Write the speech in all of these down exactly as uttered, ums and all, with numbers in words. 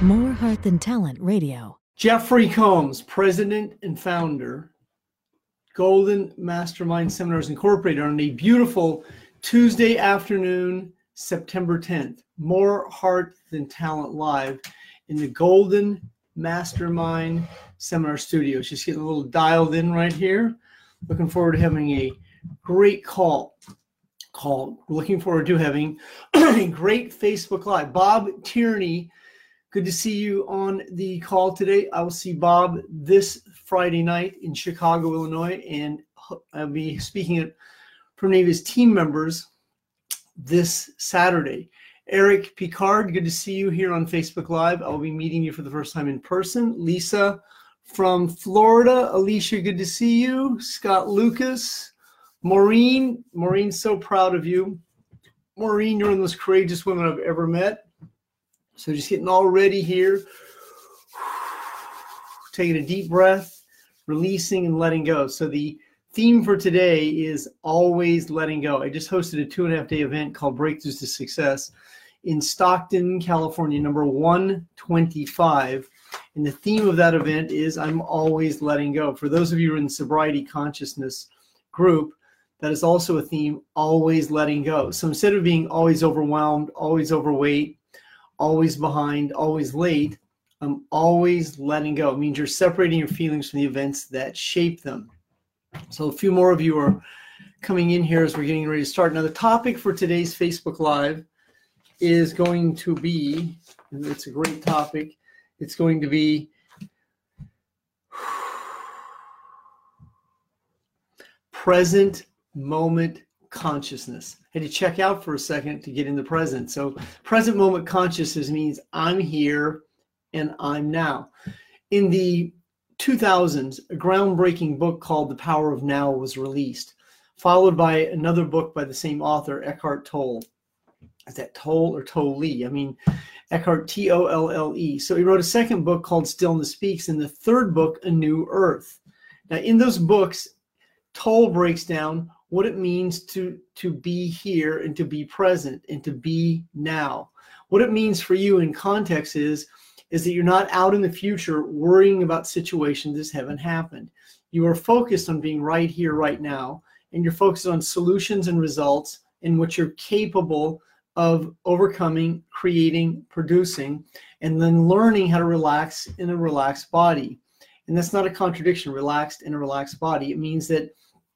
More Heart Than Talent Radio. Jeffrey Combs, president and founder, Golden Mastermind Seminars Incorporated, on a beautiful Tuesday afternoon, September tenth. More Heart Than Talent live in the Golden Mastermind Seminar Studios. Just getting a little dialed in right here. Looking forward to having a great call. Call. Looking forward to having a great Facebook Live. Bob Tierney, good to see you on the call today. I will see Bob this Friday night in Chicago, Illinois, and I'll be speaking at, for many of his team members this Saturday. Eric Picard, good to see you here on Facebook Live. I'll be meeting you for the first time in person. Lisa from Florida. Alicia, good to see you. Scott Lucas. Maureen. Maureen, so proud of you. Maureen, you're one of the most courageous women I've ever met. So just getting all ready here. Taking a deep breath, releasing and letting go. So the theme for today is always letting go. I just hosted a two and a half day event called Breakthroughs to Success in Stockton, California, number one twenty-five. And the theme of that event is I'm always letting go. For those of you who are in the sobriety consciousness group, that is also a theme, always letting go. So instead of being always overwhelmed, always overweight, always behind, always late, I'm always letting go. It means you're separating your feelings from the events that shape them. So a few more of you are coming in here as we're getting ready to start. Now the topic for today's Facebook Live is going to be, and it's a great topic, it's going to be present moment consciousness. I had to check out for a second to get in the present. So present moment consciousness means I'm here and I'm now. In the two thousands, a groundbreaking book called The Power of Now was released, followed by another book by the same author, Eckhart Tolle. Is that Tolle or Tolle? I mean, Eckhart, T O L L E. So he wrote a second book called Stillness Speaks, and the third book, A New Earth. Now, in those books, Tolle breaks down what it means to, to be here and to be present and to be now. What it means for you in context is, is that you're not out in the future worrying about situations that haven't happened. You are focused on being right here, right now, and you're focused on solutions and results and what you're capable of overcoming, creating, producing, and then learning how to relax in a relaxed body. And that's not a contradiction, relaxed in a relaxed body. It means that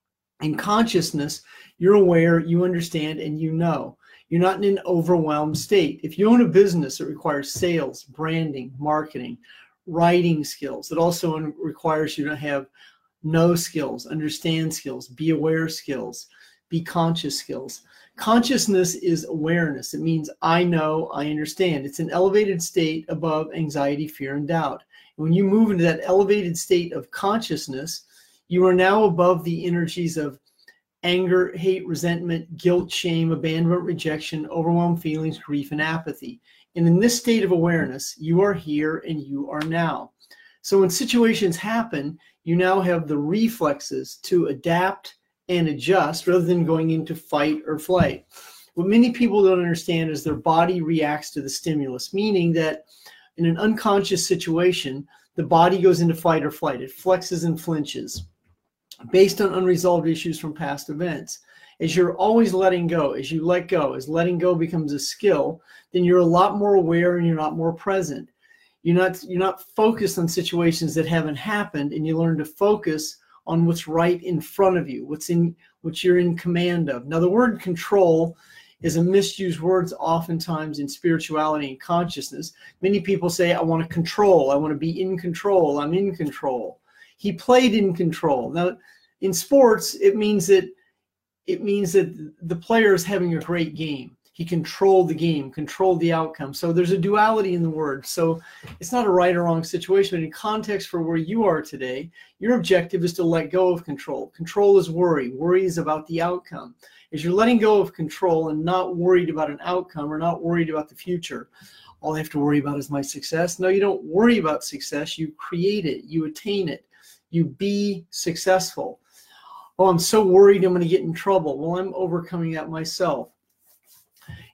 in consciousness, you're aware, you understand, and you know. You're not in an overwhelmed state. If you own a business, it requires sales, branding, marketing, writing skills. It also requires you to have know skills, understand skills, be aware skills, be conscious skills. Consciousness is awareness. It means I know, I understand. It's an elevated state above anxiety, fear, and doubt. And when you move into that elevated state of consciousness, you are now above the energies of anger, hate, resentment, guilt, shame, abandonment, rejection, overwhelmed feelings, grief, and apathy. And in this state of awareness, you are here and you are now. So when situations happen, you now have the reflexes to adapt and adjust rather than going into fight or flight. What many people don't understand is their body reacts to the stimulus, meaning that in an unconscious situation, the body goes into fight or flight. It flexes and flinches based on unresolved issues from past events. As you're always letting go, as you let go, as letting go becomes a skill, then you're a lot more aware and you're not more present. You're not, you're not focused on situations that haven't happened, and you learn to focus on what's right in front of you, what's in, what you're in command of. Now, the word control is a misused word oftentimes in spirituality and consciousness. Many people say, I want to control, I want to be in control, I'm in control. He played in control. Now, in sports, it means that it means that the player is having a great game. He controlled the game, controlled the outcome. So there's a duality in the word. So it's not a right or wrong situation, but in context for where you are today, your objective is to let go of control. Control is worry. Worry is about the outcome. As you're letting go of control and not worried about an outcome or not worried about the future, all I have to worry about is my success. No, you don't worry about success. You create it. You attain it. You be successful. Oh, I'm so worried I'm going to get in trouble. Well, I'm overcoming that myself.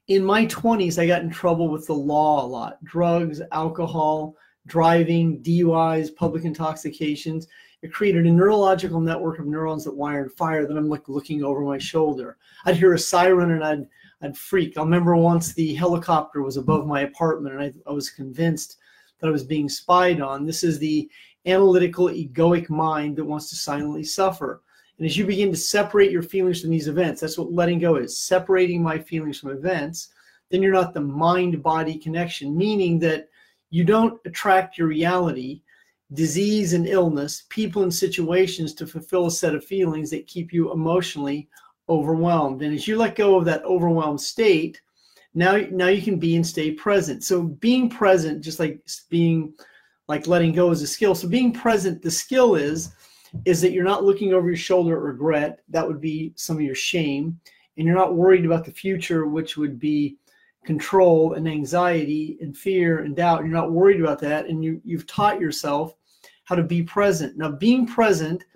In my twenties, I got in trouble with the law a lot. Drugs, alcohol, driving, D U Is, public intoxications. It created a neurological network of neurons that wire and fire that I'm like looking over my shoulder. I'd hear a siren and I'd I'd freak. I remember once the helicopter was above my apartment and I, I was convinced that I was being spied on. This is the analytical, egoic mind that wants to silently suffer. And as you begin to separate your feelings from these events, that's what letting go is, separating my feelings from events, then you're not the mind-body connection, meaning that you don't attract your reality, disease and illness, people and situations to fulfill a set of feelings that keep you emotionally overwhelmed. And as you let go of that overwhelmed state, now, now you can be and stay present. So being present, just like being, like letting go is a skill. So being present, the skill is, is that you're not looking over your shoulder at regret. That would be some of your shame. And you're not worried about the future, which would be control and anxiety and fear and doubt. You're not worried about that. And you, you've taught yourself how to be present. Now, being present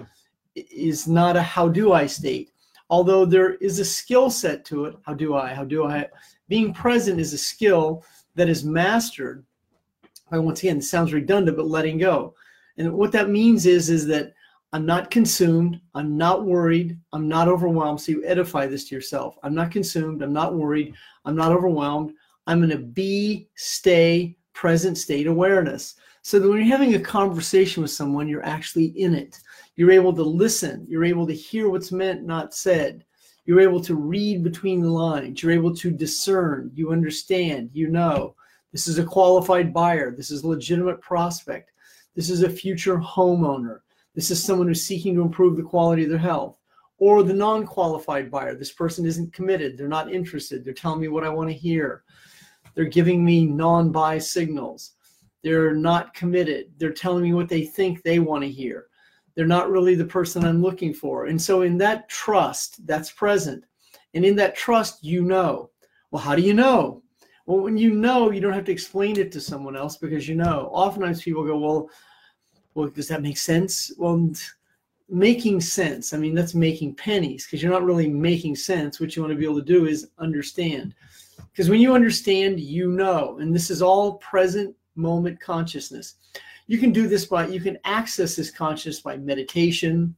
is not a how do I state, although there is a skill set to it. How do I? How do I? Being present is a skill that is mastered by, once again, it sounds redundant, but letting go. And what that means is, is that I'm not consumed, I'm not worried, I'm not overwhelmed. So you edify this to yourself. I'm not consumed, I'm not worried, I'm not overwhelmed. I'm in a be, stay, present state awareness. So that when you're having a conversation with someone, you're actually in it. You're able to listen. You're able to hear what's meant, not said. You're able to read between the lines. You're able to discern. You understand. You know. This is a qualified buyer. This is a legitimate prospect. This is a future homeowner. This is someone who's seeking to improve the quality of their health. Or the non-qualified buyer. This person isn't committed. They're not interested. They're telling me what I want to hear. They're giving me non-buy signals. They're not committed. They're telling me what they think they want to hear. They're not really the person I'm looking for. And so in that trust, that's present. And in that trust, you know. Well, how do you know? Well, when you know, you don't have to explain it to someone else because you know. Oftentimes people go, well, well, does that make sense? Well, making sense, I mean, that's making pennies because you're not really making sense. What you want to be able to do is understand. Because when you understand, you know. And this is all present moment consciousness. You can do this by, you can access this consciousness by meditation,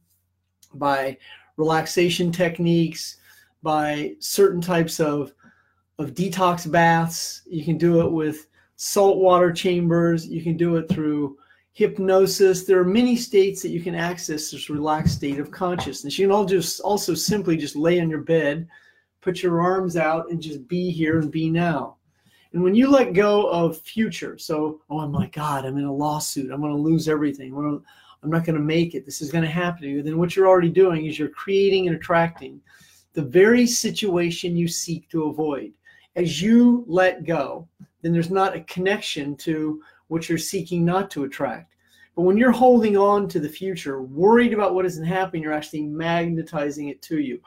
by relaxation techniques, by certain types of, of detox baths. You can do it with saltwater chambers. You can do it through hypnosis. There are many states that you can access this relaxed state of consciousness. You can all just also simply just lay on your bed, put your arms out and just be here and be now. And when you let go of future, so, oh my God, I'm in a lawsuit. I'm going to lose everything. I'm, gonna, I'm not going to make it. This is going to happen to you. Then what you're already doing is you're creating and attracting the very situation you seek to avoid. As you let go, then there's not a connection to what you're seeking not to attract. But when you're holding on to the future, worried about what isn't happening, you're actually magnetizing it to you.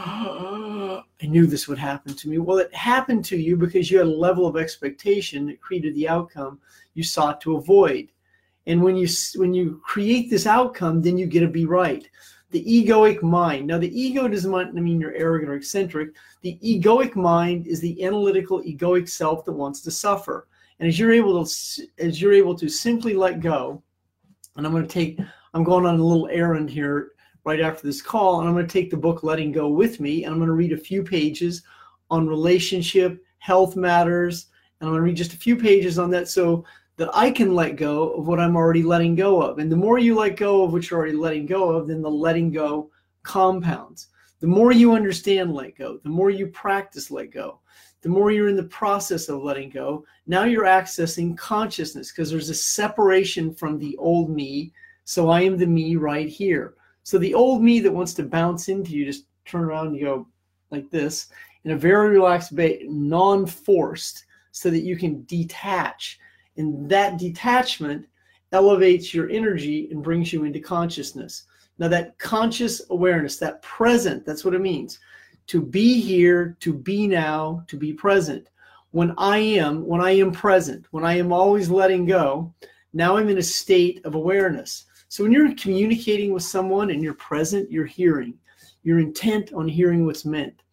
I knew this would happen to me. Well, it happened to you because you had a level of expectation that created the outcome you sought to avoid. And when you when you create this outcome, then you get to be right. The egoic mind. Now, the ego doesn't mean you're arrogant or eccentric. The egoic mind is the analytical, egoic self that wants to suffer. And as you're able to, as you're able to simply let go, and I'm going to take, I'm going on a little errand here right after this call, and I'm going to take the book Letting Go with me, and I'm going to read a few pages on relationship, health matters, and I'm going to read just a few pages on that so that I can let go of what I'm already letting go of. And the more you let go of what you're already letting go of, then the letting go compounds. The more you understand let go, the more you practice let go, the more you're in the process of letting go, now you're accessing consciousness because there's a separation from the old me. So I am the me right here. So the old me that wants to bounce into you, just turn around and you go like this in a very relaxed way, non-forced, so that you can detach. And that detachment elevates your energy and brings you into consciousness. Now that conscious awareness, that present, that's what it means. To be here, to be now, to be present. When I am, when I am present, when I am always letting go, now I'm in a state of awareness. So when you're communicating with someone and you're present, you're hearing. You're intent on hearing what's meant.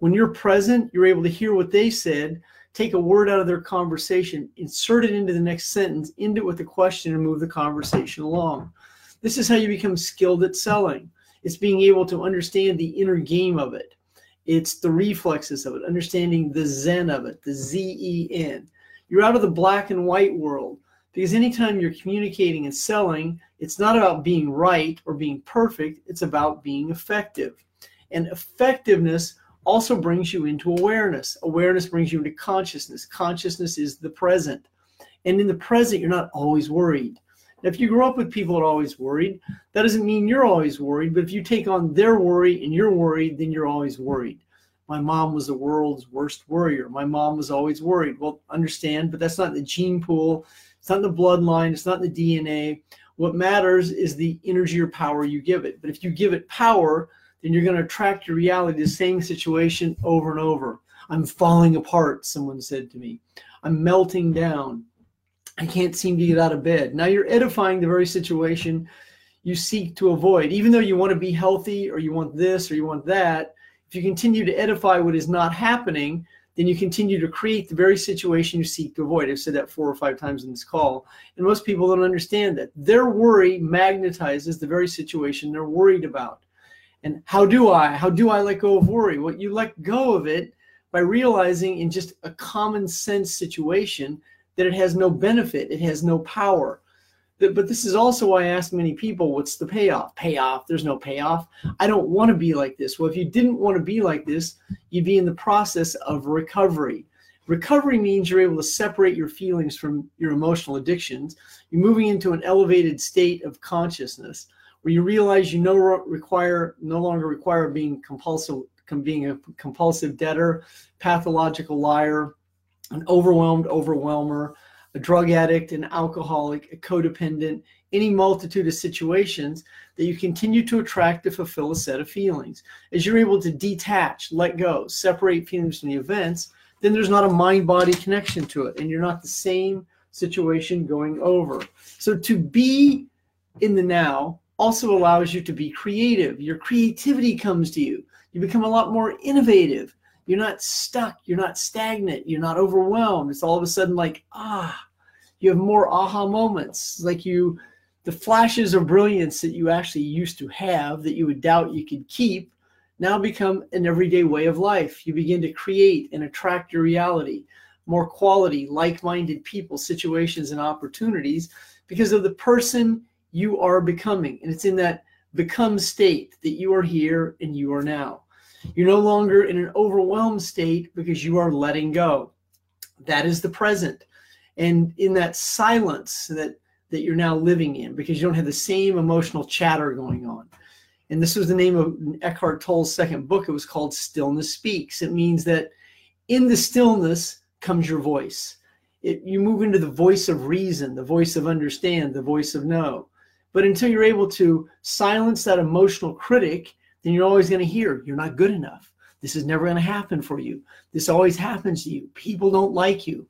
When you're present, you're able to hear what they said, take a word out of their conversation, insert it into the next sentence, end it with a question, and move the conversation along. This is how you become skilled at selling. It's being able to understand the inner game of it. It's the reflexes of it, understanding the Zen of it, the Z E N. You're out of the black and white world, because anytime you're communicating and selling, it's not about being right or being perfect. It's about being effective. And effectiveness also brings you into awareness. Awareness brings you into consciousness. Consciousness is the present. And in the present, you're not always worried. Now, if you grow up with people that are always worried, that doesn't mean you're always worried. But if you take on their worry and you're worried, then you're always worried. My mom was the world's worst worrier. My mom was always worried. Well, understand, but that's not in the gene pool. It's not in the bloodline. It's not in the D N A. What matters is the energy or power you give it. But if you give it power, then you're going to attract your reality, the same situation over and over. I'm falling apart, someone said to me. I'm melting down. I can't seem to get out of bed. Now you're edifying the very situation you seek to avoid. Even though you want to be healthy, or you want this or you want that, if you continue to edify what is not happening, then you continue to create the very situation you seek to avoid. I've said that four or five times in this call. And most people don't understand that. Their worry magnetizes the very situation they're worried about. And how do I? How do I let go of worry? Well, you let go of it by realizing in just a common sense situation that it has no benefit. It has no power. But, but this is also why I ask many people, what's the payoff? Payoff? There's no payoff. I don't want to be like this. Well, if you didn't want to be like this, you'd be in the process of recovery. Recovery means you're able to separate your feelings from your emotional addictions. You're moving into an elevated state of consciousness where you realize you no require no longer require being compulsive, being a compulsive debtor, pathological liar, an overwhelmed overwhelmer, a drug addict, an alcoholic, a codependent, any multitude of situations that you continue to attract to fulfill a set of feelings. As you're able to detach, let go, separate feelings from the events, then there's not a mind-body connection to it, and you're not the same situation going over. So to be in the now also allows you to be creative. Your creativity comes to you. You become a lot more innovative. You're not stuck. You're not stagnant. You're not overwhelmed. It's all of a sudden like, ah, you have more aha moments. Like you, the flashes of brilliance that you actually used to have that you would doubt you could keep now become an everyday way of life. You begin to create and attract your reality, more quality, like-minded people, situations, and opportunities because of the person you are becoming. And it's in that become state that you are here and you are now. You're no longer in an overwhelmed state because you are letting go. That is the present. And in that silence that, that you're now living in, because you don't have the same emotional chatter going on. And this was the name of Eckhart Tolle's second book. It was called Stillness Speaks. It means that in the stillness comes your voice. It, you move into the voice of reason, the voice of understand, the voice of know. But until you're able to silence that emotional critic, then you're always going to hear, you're not good enough. This is never going to happen for you. This always happens to you. People don't like you.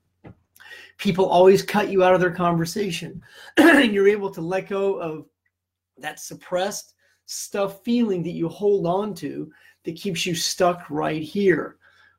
People always cut you out of their conversation. And you're able to let go of that suppressed stuff feeling that you hold on to that keeps you stuck right here.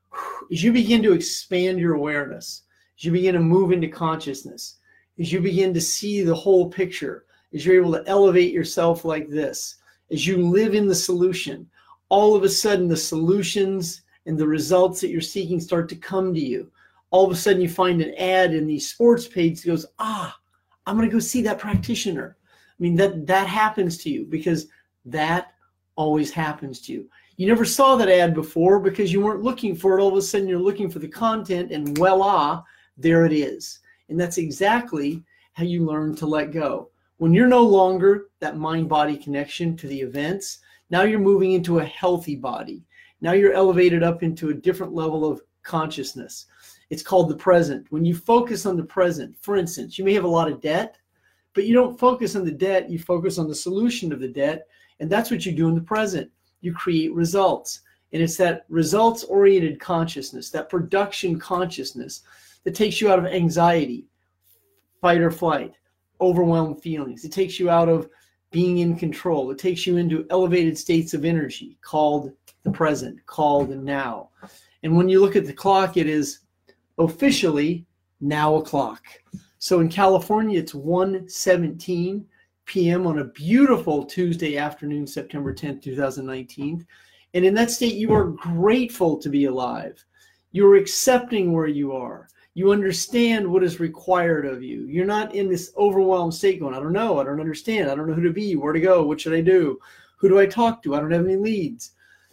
As you begin to expand your awareness, as you begin to move into consciousness, as you begin to see the whole picture, as you're able to elevate yourself like this, as you live in the solution, all of a sudden the solutions and the results that you're seeking start to come to you. All of a sudden you find an ad in the sports page that goes, ah, I'm going to go see that practitioner. I mean, that, that happens to you because that always happens to you. You never saw that ad before because you weren't looking for it. All of a sudden you're looking for the content and voila, there it is. And that's exactly how you learn to let go. When you're no longer that mind-body connection to the events, now you're moving into a healthy body. Now you're elevated up into a different level of consciousness. It's called the present. When you focus on the present, for instance, you may have a lot of debt, but you don't focus on the debt, you focus on the solution of the debt, and that's what you do in the present. You create results. And it's that results-oriented consciousness, that production consciousness that takes you out of anxiety, fight or flight, overwhelmed feelings. It takes you out of being in control. It takes you into elevated states of energy called the present, called now. And when you look at the clock, it is officially now o'clock. So in California, it's one seventeen p.m. on a beautiful Tuesday afternoon, September tenth, two thousand nineteen. And in that state, you are grateful to be alive. You're accepting where you are. You understand what is required of you. You're not in this overwhelmed state going, I don't know, I don't understand, I don't know who to be, where to go, what should I do, who do I talk to, I don't have any leads.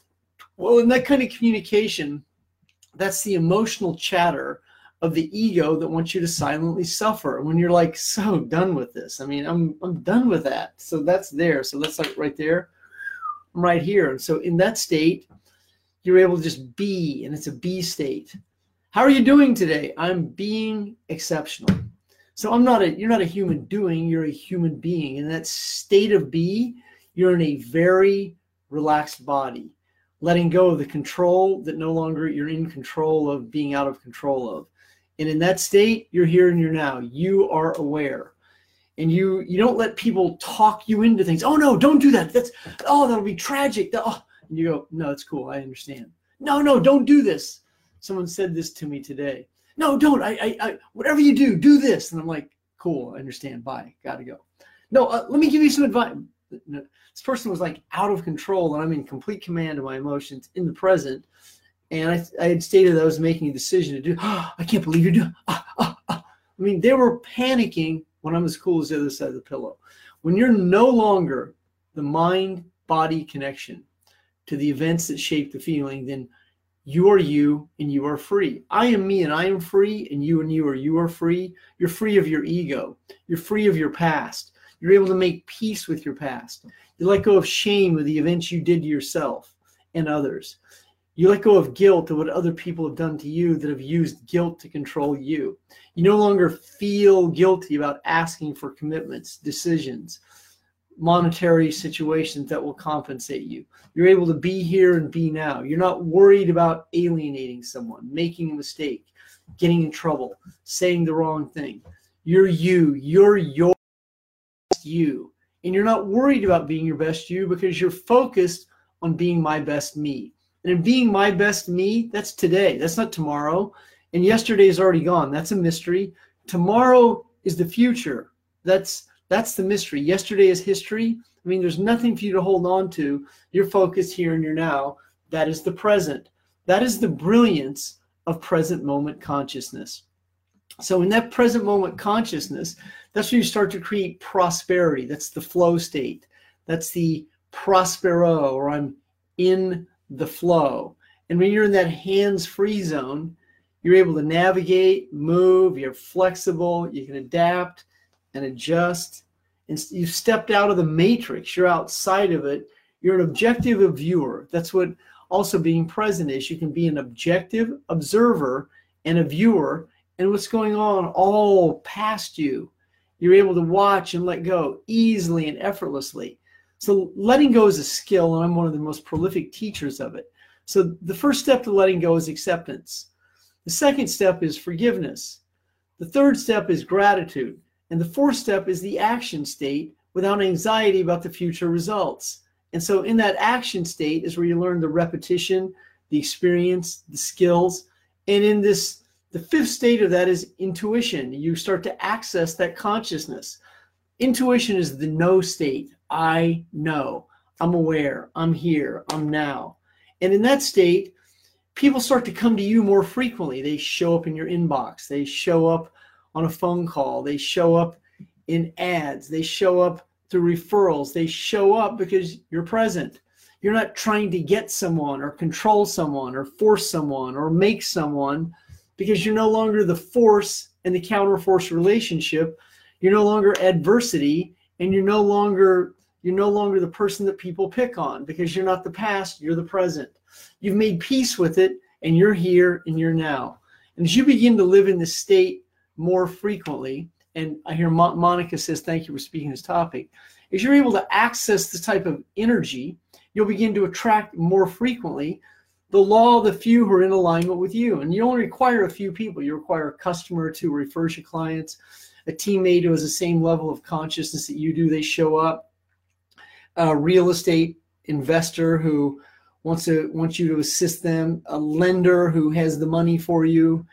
Well, in that kind of communication, that's the emotional chatter of the ego that wants you to silently suffer. When you're like, so done with this. I mean, I'm I'm done with that. So that's there. So that's like right there. I'm right here. And so in that state, you're able to just be, and it's a be state. How are you doing today? I'm being exceptional. So I'm not a, you're not a human doing, you're a human being. In that state of be, you're in a very relaxed body, letting go of the control that no longer you're in control of, being out of control of. And in that state, you're here and you're now. You are aware. And you you don't let people talk you into things. Oh, no, don't do that. That's, oh, that'll be tragic. Oh. And you go, no, it's cool. I understand. No, no, don't do this. Someone said this to me today. No, don't. I, I, I whatever you do, do this. And I'm like, cool. I understand. Bye. Got to go. No, uh, let me give you some advice. No, this person was like out of control, and I'm in complete command of my emotions in the present. And I, I had stated that I was making a decision to do. Oh, I can't believe you're doing. Ah, ah, ah. I mean, they were panicking when I'm as cool as the other side of the pillow. When you're no longer the mind-body connection to the events that shape the feeling, then you are you and you are free. I am me and I am free, and you and you are you are free. You're free of your ego. You're free of your past. You're able to make peace with your past. You let go of shame of the events you did to yourself and others. You let go of guilt of what other people have done to you that have used guilt to control you. You no longer feel guilty about asking for commitments, decisions, monetary situations that will compensate you. You're able to be here and be now. You're not worried about alienating someone, making a mistake, getting in trouble, saying the wrong thing. You're you. You're your best you. And you're not worried about being your best you because you're focused on being my best me. And in being my best me, that's today. That's not tomorrow. And yesterday is already gone. That's a mystery. Tomorrow is the future. That's That's the mystery. Yesterday is history. I mean, there's nothing for you to hold on to. You're focused here and you're now. That is the present. That is the brilliance of present moment consciousness. So in that present moment consciousness, that's where you start to create prosperity. That's the flow state. That's the prospero, or I'm in the flow. And when you're in that hands-free zone, you're able to navigate, move, you're flexible, you can adapt and adjust. And you've stepped out of the matrix. You're outside of it. You're an objective viewer. That's what also being present is. You can be an objective observer and a viewer, and what's going on all past you. You're able to watch and let go easily and effortlessly. So letting go is a skill, and I'm one of the most prolific teachers of it. So the first step to letting go is acceptance. The second step is forgiveness. The third step is gratitude. And the fourth step is the action state without anxiety about the future results. And so in that action state is where you learn the repetition, the experience, the skills. And in this, the fifth state of that is intuition. You start to access that consciousness. Intuition is the know state. I know. I'm aware. I'm here. I'm now. And in that state, people start to come to you more frequently. They show up in your inbox. They show up on a phone call. They show up in ads. They show up through referrals. They show up because you're present. You're not trying to get someone or control someone or force someone or make someone, because you're no longer the force and the counterforce relationship. You're no longer adversity, and you're no longer you're no longer the person that people pick on, because you're not the past, you're the present. You've made peace with it, and you're here and you're now. And as you begin to live in this state more frequently, and I hear Mo- Monica says, thank you for speaking this topic, as you're able to access this type of energy, you'll begin to attract more frequently the law of the few who are in alignment with you. And you only require a few people. You require a customer to refer you clients, a teammate who has the same level of consciousness that you do, they show up, a real estate investor who wants to wants you to assist them, a lender who has the money for you.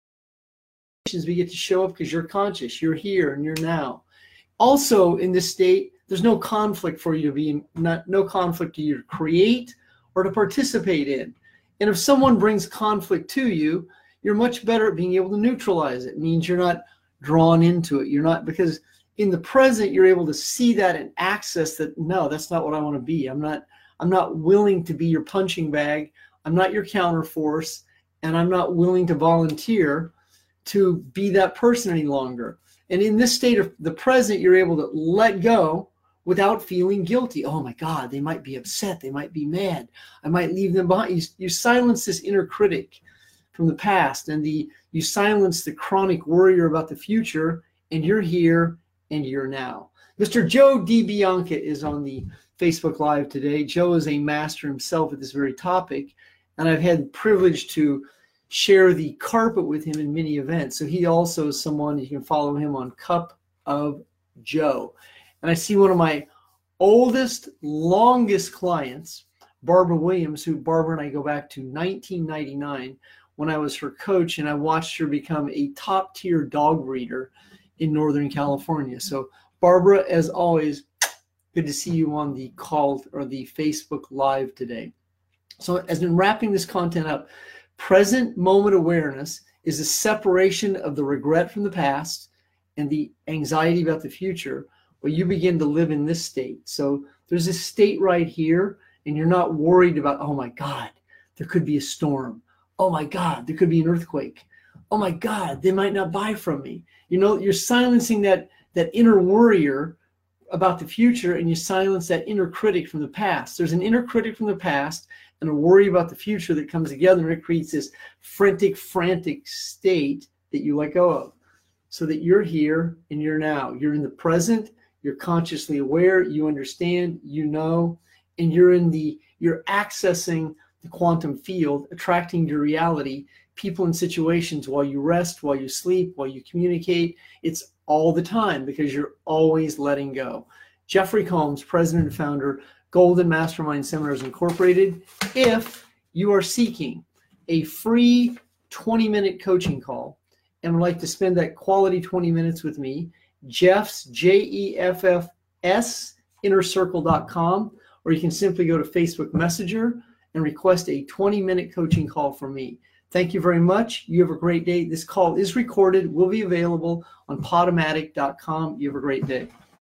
We get to show up because you're conscious, you're here and you're now. Also in this state, there's no conflict for you to be in, not, no conflict to you to create or to participate in. And if someone brings conflict to you, you're much better at being able to neutralize it. It means you're not drawn into it. You're not, because in the present, you're able to see that and access that, no, that's not what I want to be. I'm not, I'm not willing to be your punching bag. I'm not your counterforce, and I'm not willing to volunteer to be that person any longer. And in this state of the present, you're able to let go without feeling guilty. Oh my God, they might be upset. They might be mad. I might leave them behind. You, you silence this inner critic from the past, and the you silence the chronic worrier about the future, and you're here and you're now. Mister Joe DiBianca is on the Facebook Live today. Joe is a master himself at this very topic, and I've had the privilege to share the carpet with him in many events. So he also is someone, you can follow him on Cup of Joe. And I see one of my oldest, longest clients, Barbara Williams, who Barbara and I go back to nineteen ninety-nine when I was her coach, and I watched her become a top tier dog breeder in Northern California. So Barbara, as always, good to see you on the call or the Facebook Live today. So as in wrapping this content up, present moment awareness is a separation of the regret from the past and the anxiety about the future, where you begin to live in this state. So there's this state right here, and you're not worried about, oh my God, there could be a storm. Oh my God, there could be an earthquake. Oh my God, they might not buy from me. You know, you're silencing that, that inner worrier about the future, and you silence that inner critic from the past. There's an inner critic from the past and a worry about the future that comes together, and it creates this frantic, frantic state that you let go of, so that you're here and you're now. You're in the present, you're consciously aware, you understand, you know, and you're in the, you're accessing the quantum field, attracting your reality, people and situations while you rest, while you sleep, while you communicate. It's all the time because you're always letting go. Jeffrey Combs, president and founder, Golden Mastermind Seminars Incorporated. If you are seeking a free twenty minute coaching call and would like to spend that quality twenty minutes with me, Jeff's, J E F F S, inner circle dot com, or you can simply go to Facebook Messenger and request a twenty minute coaching call from me. Thank you very much. You have a great day. This call is recorded, will be available on podomatic dot com. You have a great day.